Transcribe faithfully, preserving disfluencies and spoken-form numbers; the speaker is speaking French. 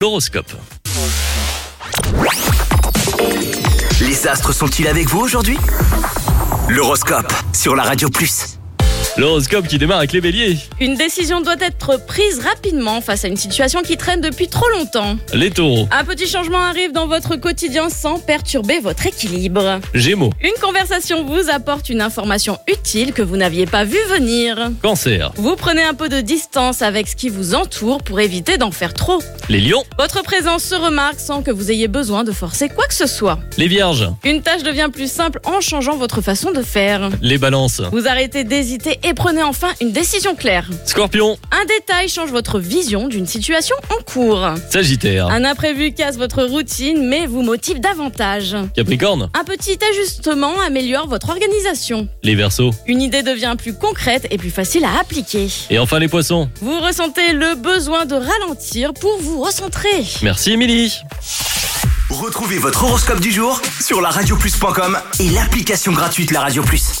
L'horoscope. Les astres sont-ils avec vous aujourd'hui ? L'horoscope sur la Radio Plus. L'horoscope qui démarre avec les béliers. Une décision doit être prise rapidement face à une situation qui traîne depuis trop longtemps. Les taureaux. Un petit changement arrive dans votre quotidien sans perturber votre équilibre. Gémeaux. Une conversation vous apporte une information utile que vous n'aviez pas vu venir. Cancer. Vous prenez un peu de distance avec ce qui vous entoure pour éviter d'en faire trop. Les lions. Votre présence se remarque sans que vous ayez besoin de forcer quoi que ce soit. Les vierges. Une tâche devient plus simple en changeant votre façon de faire. Les balances. Vous arrêtez d'hésiter et prenez enfin une décision claire. Scorpion. Un détail change votre vision d'une situation en cours. Sagittaire. Un imprévu casse votre routine mais vous motive davantage. Capricorne. Un petit ajustement améliore votre organisation. Les verseaux. Une idée devient plus concrète et plus facile à appliquer. Et enfin les poissons. Vous ressentez le besoin de ralentir pour vous recentrer. Merci Émilie. Retrouvez votre horoscope du jour sur la radio plus point com et l'application gratuite La Radio Plus.